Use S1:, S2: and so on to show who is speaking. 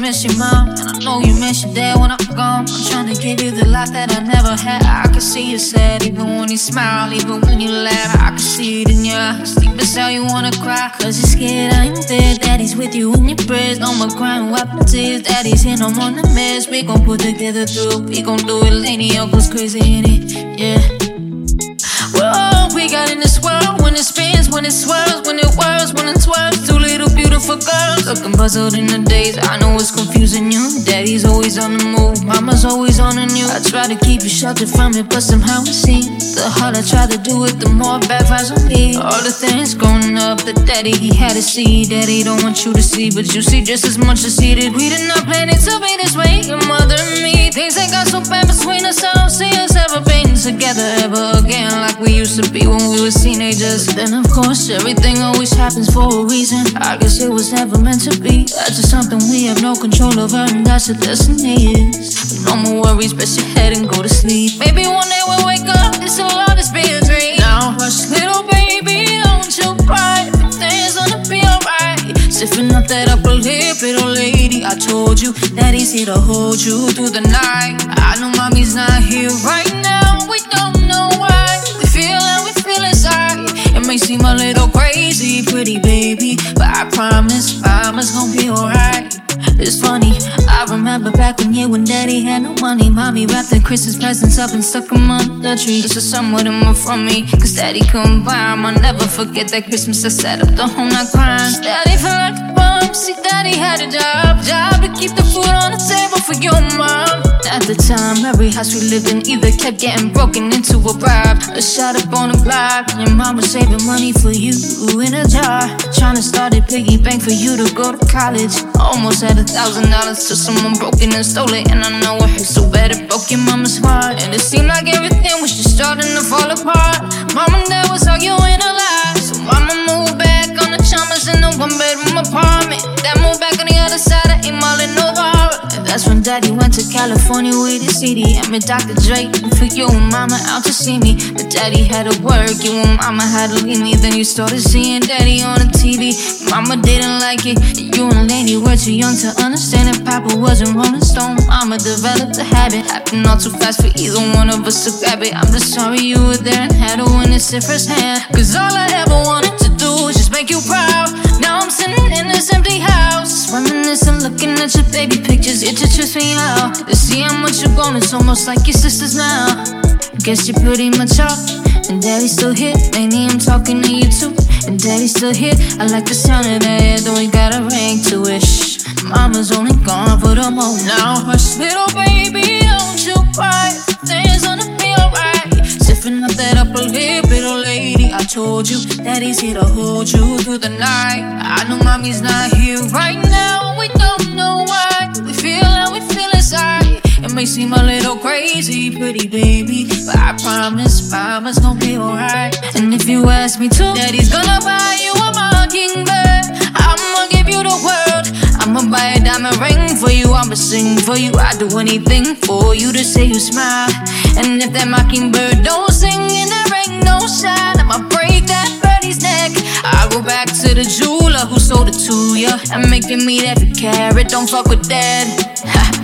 S1: miss your mom, and I know you miss your dad when I'm gone. I'm trying to give you the life that I never had. I can see you sad, even when you smile, even when you laugh. I can see it in your eyes, deep inside you wanna cry, cause you're scared I ain't there. Daddy's with you in your prayers, no more crying, wiping tears. Daddy's here, no more the mess. We gon' put together through, we gon' do it, lady. Uncle's crazy in it, yeah. We're all we got in this world. When it spins, when it swirls, when it whirls, when it twirls. Two little beautiful girls looking puzzled in the days. I know it's confusing you. Daddy's always on the move, mama's always on the news. I try to keep you sheltered from it, but somehow it seems the harder I try to do it, the more backfires on me. All the things growing up that daddy he had to see, daddy don't want you to see, but you see just as much as he did. We did not plan it to be this way, your mother and me. Things that got so bad between us, I don't see us ever being together ever again like we used to be when we were teenagers. Then of course everything always happens for a reason. I guess it was never meant to be. That's just something we have no control over, and that's what destiny is. But no more worries, rest your head and go to sleep. Maybe one day we'll wake up, this will all just be a dream. Now hush little baby, don't you cry, everything's gonna be alright. Sipping up that upper lip, little lady, I told you daddy's here to hold you through the night. I know mommy's not here right now, we don't know why. We feel how we feel inside. It may seem a little crazy, pretty baby, but I promise mama's gonna be alright. It's funny, I remember back when daddy had no money. Mommy wrapped the Christmas presents up and stuck them on the tree. This is somewhat more from me, cause daddy couldn't buy 'em. I'll never forget that Christmas I sat up the whole night crying. Daddy felt like a bum, see daddy had a job to keep the food on the table for your mom. At the time, every house we lived in either kept getting broken into or robbed or shot up on the block. And your mom was saving money for you in a jar, trying to start a piggy bank for you to go to college. Almost had $1,000 till someone broke it and stole it. And I know it hurt so bad it broke your mama's heart. And it seemed like everything was just starting to fall apart. Mom and dad was arguing a lot, so mama moved back on the Chalmers in a one-bedroom apartment. Dad moved back on the other side of Emil in Novara. And that's when daddy went to California with his CD and met Dr. Dre. And for you and mama out to see me, but daddy had to work, you and mama had to leave me. Then you started seeing daddy on the TV. Mama didn't like it, you and Lady were too young to understand that Papa wasn't Rolling Stone. Mama developed a habit, happened all too fast for either one of us to grab it. I'm just sorry you were there and had to witness it firsthand, cause all I ever wanted to do was just make you proud. Now I'm sitting in this empty house, reminiscing, looking at your baby pictures. It just trips me out to see how much you've grown. It's almost like your sisters now. Guess you're pretty much off, and daddy's still here. Maybe I'm talking to you too, and daddy's still here. I like the sound of that, though we got a ring to it. Shh, mama's only gone for the moment. Now hush little baby, don't you cry, things gonna be alright. Sipping up that upper lip, little lady, I told you daddy's here to hold you through the night. I know mommy's not here right now, we don't know why. We feel how we feel inside. It may seem a little crazy, pretty baby, but I promise mama's gonna be alright. And if you ask me to, daddy's gonna buy you a mockingbird. I'ma give you the world, I'ma buy a diamond ring for you, I'ma sing for you. I'd do anything for you to say you smile. And if that mockingbird don't sing and there ain't no shine, I'ma break that birdie's neck. I'll go back to the jeweler who sold it to ya and make it meet every carat. Don't fuck with that.